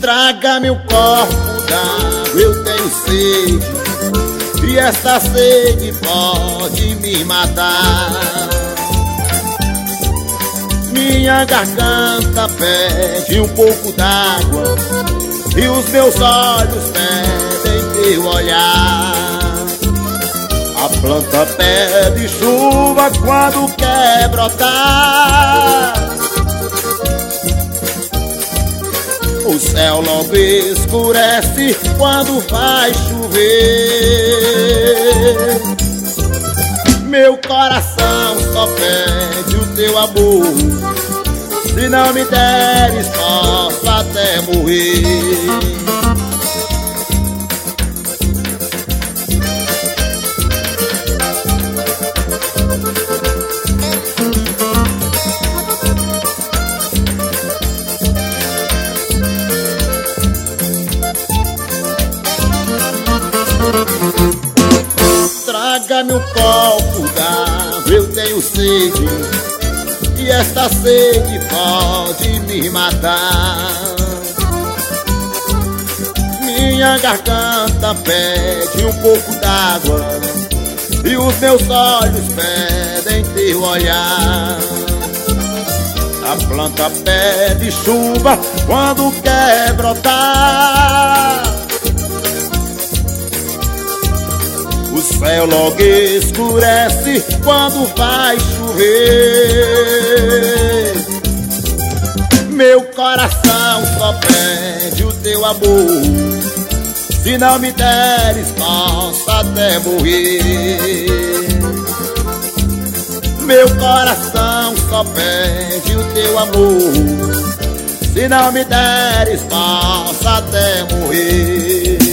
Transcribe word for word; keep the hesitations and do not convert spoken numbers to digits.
Traga-me um copo d'água, eu tenho sede, e esta sede pode me matar. Minha garganta pede um pouco d'água, e os meus olhos pedem teu olhar. A planta pede chuva quando quer brotar. O céu logo escurece quando vai chover. Meu coração só pede o teu amor, se não me deres posso até morrer. Traga-me um copo d'água, eu tenho sede, e esta sede pode me matar. Minha garganta pede um pouco d'água, e os meus olhos pedem teu olhar. A planta pede chuva quando quer brotar. O céu logo escurece quando vai chover. Meu coração só pede o teu amor, se não me deres posso até morrer. Meu coração só pede o teu amor, se não me deres posso até morrer.